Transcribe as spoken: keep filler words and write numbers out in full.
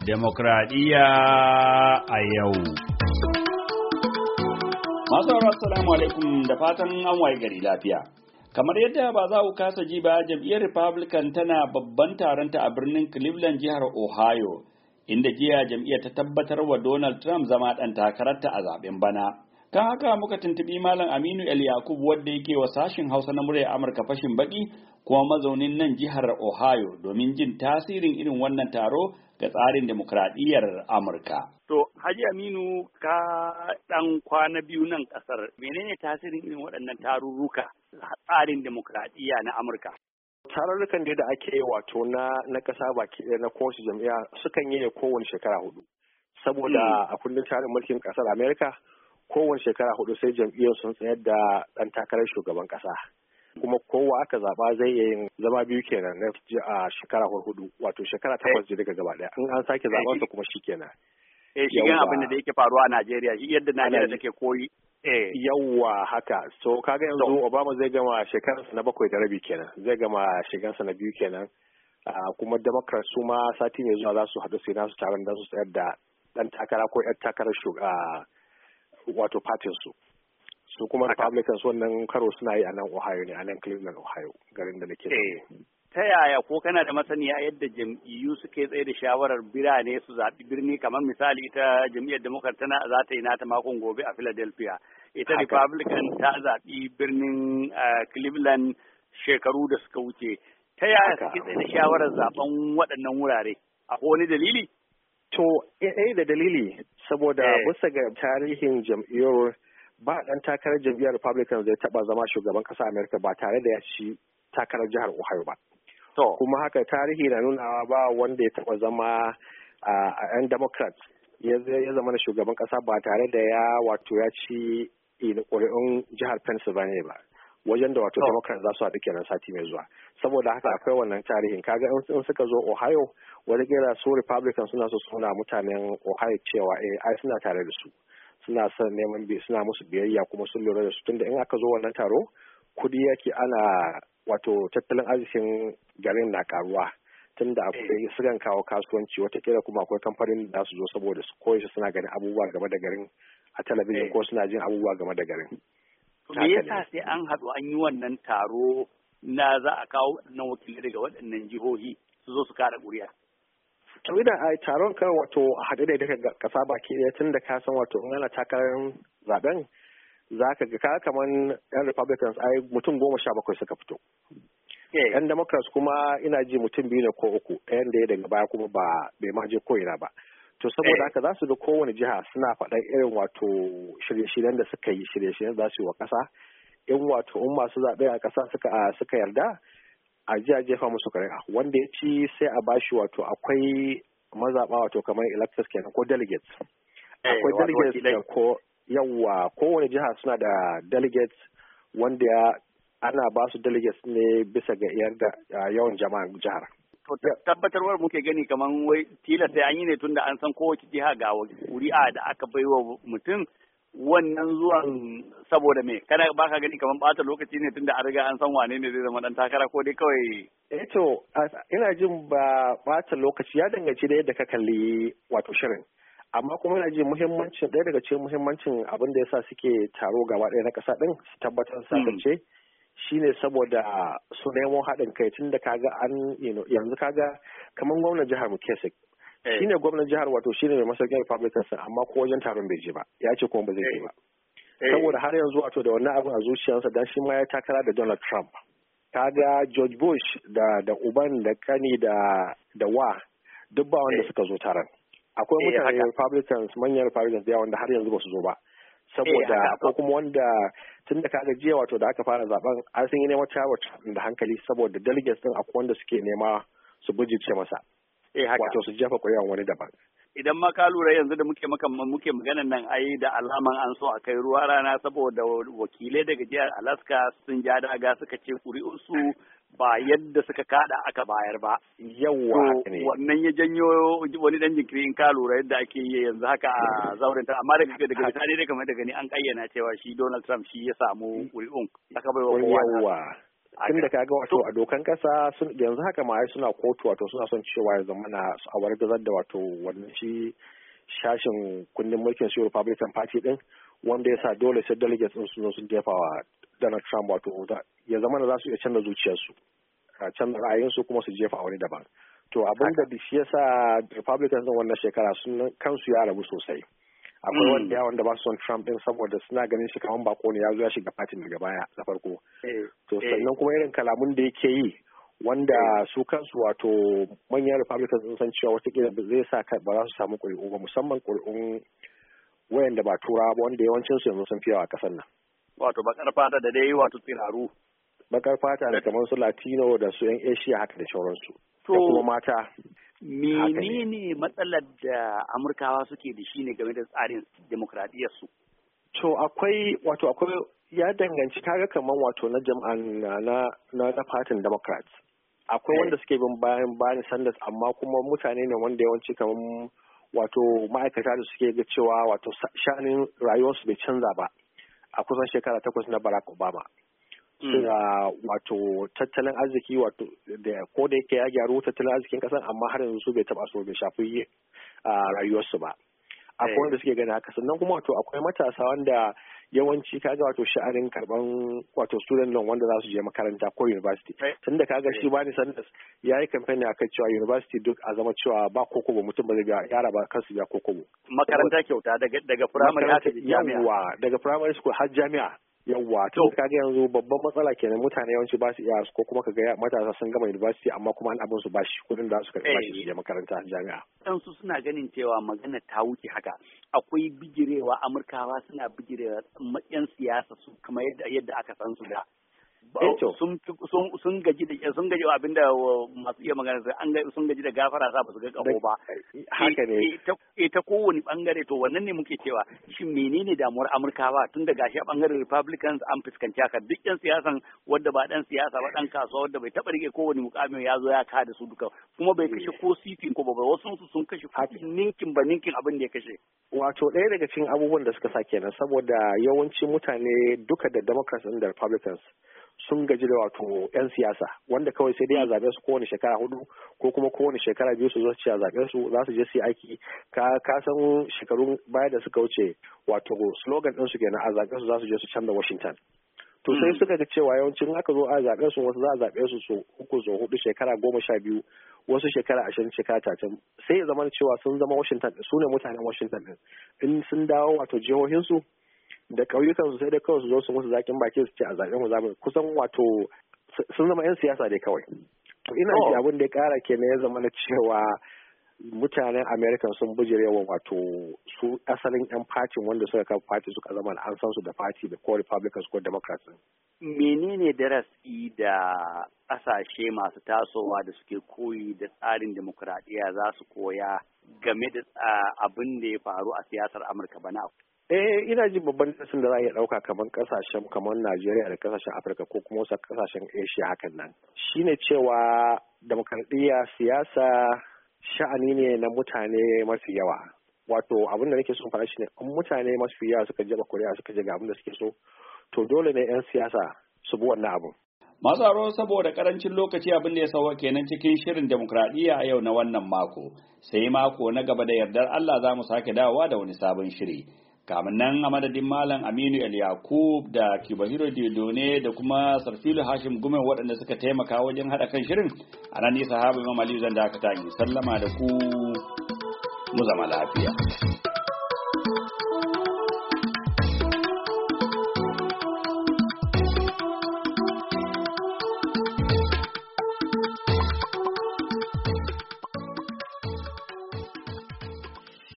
Demokradiyya a yau. Masu assalamu alaikum da fatan an waye gari lafiya. Kamar yadda ba za ku kasa ji ba, jam'iyyar Republican tana babban taronta a birnin Cleveland, jihar Ohio, inda jiya jam'iyyar ta tabbatar wa Donald Trump zama ɗan takararta a zaben bana. Kan haka muka tuntubi Malam Aminu El Yakub wanda yake wa sashin Hausa na muryar Amurka fashin baki kuma mazaunin nan jihar Ohio domin jin tasirin irin wannan taro ga tsarin demokradiyyar Amurka. To, Haji Aminu, ka ɗan kwana biyu nan ƙasar, menene tasirin irin waɗannan tarurruka tsarin demokradiyya na Amurka? Tarurrukan da ake yi wato na na ƙasa baki na kowace jam'iyya sukan yi kowane shekara hudu. Saboda a kundin tsarin mulkin ƙasar Amerika, kowane shekara hudu sai jam'iyyar sun tsayar da ɗan takarar shugaban ƙasa. Kuma kowa aka zaba zai iya yin zama biyu kenan na a shekara hudu, wato shekara takwas je daga gaba daya. In an sake zaben sa kuma shikenan. Eh shi gan abin da yake faruwa a Najeriya, yadda Najeriya take koyi. Eh yawwa haka. So kaga yanzu Obama zai gama shekararsa na bakwai da rabi kenan. Zai gama shekararsa na biyu kenan. Kuma Democrats su ma sati mai zuwa za su haɗu sai nasu taron da su tsayar da ɗan takara ko ƴar takarar shugaba wato partin su. Su kuma Republicans wannan karo suna yi a nan Ohio ne, a nan Cleveland, Ohio, garin da nake. Ta yaya ko kana da masaniya yadda jam'iyyu suke tsaye da shawarar birane su zaɓi birni, kamar misali ita jam'iyyar Democrat tana za ta yi nata makon gobe a Philadelphia. Ita Republican ta zaɓi birnin Cleveland shekaru da suka wuce. Ta yaya suke tsaye da shawarar zaɓen waɗannan wurare? Akwai wani dalili? To, eh da dalili, saboda bisa ga tarihin jam'iyyar ba ɗan takarar jam'iyyar Republican zai taɓa zama shugaban ƙasa Amerika ba tare da ya ci takarar jihar Ohio ba. To. Kuma haka tarihi na nunawa ba wanda ya taɓa zama a ‘yan Democrat ya zama na shugaban ƙasa ba tare da ya wato ya ci ƙuri'un jihar Pennsylvania ba. Wajen da wato Democrat za su haɗu kenan sati mai zuwa. Saboda haka akwai wannan tarihin. Kaga in suka zo Ohio, wani kira su Republican suna so suna mutanen Ohio cewa eh ai suna tare da su. Suna son neman bi suna musu biyayya kuma sun lura da su tunda in aka zo wannan taro kudi yake ana wato tattalin arzikin garin na karuwa tunda akwai sukan kawo kasuwanci watakila kuma akwai kamfanin da su zo saboda su koyi suna ganin abubuwa game da garin a talabijin ko suna jin abubuwa game da garin. Me yasa sai an haɗu an yi wannan taro na za a kawo waɗannan wakilai daga waɗannan jihohi su zo su kara ƙuri'a? To idan a taron kan wato haɗe da daga ƙasa baki ɗaya tun da ka san wato in ana takarar zaben za ka ga ka kamar yan Republicans ai mutum goma sha bakwai suka fito. Yan Democrats kuma ina ji mutum biyu ne ko uku, ɗayan da ya daga baya kuma ba bai ma je ko ina ba. To saboda haka za su ga kowane jiha suna faɗan irin wato shirye-shiryen da suka yi shirye-shiryen za su yi wa ƙasa. In wato in masu zaɓe a ƙasa suka suka yarda a ji a jefa musu ƙuri'a wanda ya ci sai a bashi wato akwai mazaɓa wato kamar electors kenan ko delegates. Akwai delegates da ko yawa kowane jiha suna da delegates wanda ya ana ba su delegates ne bisa ga yarda yawan jama'an jihar. Tabbatarwar muke gani kamar wai tilas sai an yi ne tun da an san kowace jiha ga ƙuri'a da aka baiwa mutum. Wannan zuwan saboda me kana baka gani kamar bata lokaci ne tunda an riga an san wane ne zai zama dan takara ko dai kawai eh to ina jin ba bata lokaci ya danganci da yadda ka kalli wato shirin amma kuma ina jin muhimmancin ɗaya daga cikin muhimmancin abin da yasa suke taro gaba ɗaya na ƙasa ɗin su tabbatar sakance shine saboda su nemo haɗin kai tunda kaga an yanzu kaga kamar gwamnan jihar Mukesik shi ne gwamnan jihar wato shi ne mai masaukin Republicans amma ko wajen taron bai je ba ya ce kuma ba zai je ba saboda har yanzu wato da wannan abin a zuciyarsa dan shi ma ya takara da Donald Trump kaga George Bush da da uban da kani da da wa duk ba wanda suka zo taron akwai mutane Republicans manyan Republicans da wanda har yanzu ba su zo ba saboda ko kuma wanda tun da kaga jiya wato da aka fara zaben an sun yi neman Trump da hankali saboda delegates din akwai wanda suke nema su bujice masa Eh haka. Wato su jefa ƙuri'an wani daban. Idan ma ka lura yanzu da muke maka muke maganan nan ai da alaman an so a kai ruwa rana saboda wakilai daga jihar Alaska sun ja daga suka ce ƙuri'unsu ba yadda suka kada aka bayar ba. Yawwa ne. Wannan ya janyo wani dan jinkiri in ka lura yadda ake yi yanzu haka a zauren ta amma daga daga bisani dai kamar da gani an kayyana cewa shi Donald Trump shi ya samu ƙuri'un aka bai wa kowa. tun da kaga wato a dokan kasa yanzu haka ma suna kotu wato suna son cewa ya zama na a wargazar da wato wannan shi shashin kundin mulkin su Republican Party din wanda ya sa dole sai delegates din su zo sun jefa wa Donald Trump wato ya zama na za su iya canza zuciyarsu a canza ra'ayinsu kuma su jefa wani daban to abin da shi ya sa Republicans din wannan shekara sun kansu ya rabu sosai akwai wanda ya wanda ba su son Trump din saboda suna ganin shi kamar bako ne ya zo ya shiga fatin daga baya da farko to sannan kuma irin kalamun da yake yi wanda su kansu wato manyan Republicans sun san cewa watakila zai sa ba za su samu ƙuri'u ba musamman ƙuri'un wayanda ba turawa ba wanda yawancin su yanzu sun fi yawa a ƙasar nan wato bakar fata da dai wato tsiraru bakar fata da kamar su Latino da su yan Asia haka da sauransu da kuma mata. Menene matsalar da Amurkawa suke da shi ne game da tsarin demokradiyyar su? To akwai wato akwai ya danganci kaga kamar wato na jam'an na na na fatin Democrats. Akwai wanda suke bin bayan Bernie Sanders amma kuma mutane ne wanda yawanci kamar wato ma'aikata da suke ga cewa wato sha'anin rayuwarsu bai canza ba a kusan shekara takwas na Barack Obama. Suna wato tattalin arziki wato da ko da yake ya gyaru tattalin arzikin kasan amma har yanzu su bai taba so bai shafi rayuwarsu ba akwai wanda suke gani haka sannan kuma wato akwai matasa wanda yawanci kaga wato sha'anin karban wato student loan wanda za su je makaranta ko university tunda kaga shi Bernie Sanders ya yi campaign akan cewa university duk a zama cewa ba kokobo mutum ba zai ga yara ba kansu ga kokobo makaranta kyauta daga daga primary har jami'a daga primary school har jami'a yawwa to kaga yanzu babban matsala kenan mutane yawanci ba su iya ko kuma kaga matasa sun gama university amma kuma an abin su bashi kudin da su karɓa shi su je makaranta jami'a dan su suna ganin cewa magana ta wuce haka akwai bijirewa Amurkawa suna bijirewa yan siyasa su kamar yadda yadda aka san su da sun sun gaji da sun gaji abinda masu iya magana an ga sun gaji da gafara sa ba su ga kaho ba haka ne ta kowane bangare to wannan ne muke cewa shin menene damuwar Amurkawa tun da gashi a bangaren Republicans an fuskanci haka duk yan siyasan wanda ba dan siyasa ba dan kasuwa wanda bai taba rike kowane mukami ya zo ya kada su duka kuma bai kashe ko sitin ko ba wasu su sun kashe ninkin ba ninkin abin da ya kashe wato ɗaya daga cikin abubuwan da suka sa kenan saboda yawanci mutane duka da Democrats da Republicans sun gaji da wato 'yan siyasa wanda kawai sai dai a zaɓe su kowane shekara hudu ko kuma kowane shekara biyu su zo ci a zaɓe su za su je su yi aiki ka ka san shekarun baya da suka wuce wato slogan ɗinsu kenan a zaɓe su za su je su canza Washington to sai suka ga cewa yawancin aka zo a zaɓe su wasu za a zaɓe su so uku so hudu shekara goma sha biyu wasu shekara ashirin shekara talatin sai ya zama cewa sun zama Washington su ne mutanen Washington ɗin in sun dawo wato jihohinsu da ƙauyukan su sai da kawai su zo su musu zakin baki su ce a zaɓen mu zamu kusan wato sun zama 'yan siyasa dai kawai to ina ji abin da ya ƙara kenan ya zama na cewa mutanen America sun bijirewa wato su asalin 'yan fatin wanda suka kafa fati suka zama an san su da fati da ko Republicans ko Democrats. Menene darasi da ƙasashe masu tasowa da suke koyi da tsarin demokuraɗiyya za su koya game da abin da ya faru a siyasar Amurka bana? Eh ina ji babban darasin da za a iya ɗauka kamar ƙasashen kamar Najeriya da ƙasashen Afirka ko kuma wasu ƙasashen Asia hakan nan. Shine cewa demokradiyya siyasa sha'ani ne na mutane mafi yawa. Wato abin da nake so faɗa shine in mutane mafi yawa suka jefa kuri'a suka je ga abin da suke so to dole ne 'yan siyasa su bi wannan abin. Masu aro saboda karancin lokaci abin da ya sauwa kenan cikin shirin demokradiyya a yau na wannan mako. Sai mako na gaba da yardar Allah za mu sake dawowa da wani sabon shiri. Kamin nan a madadin Malam Aminu El Yakub da Kibahiro Dodone da kuma Sarfilu Hashim Gumen waɗanda suka taimaka wajen haɗa kan shirin a nan ne sahabu Imam Aliyu zan dakata in sallama da ku mu zama lafiya.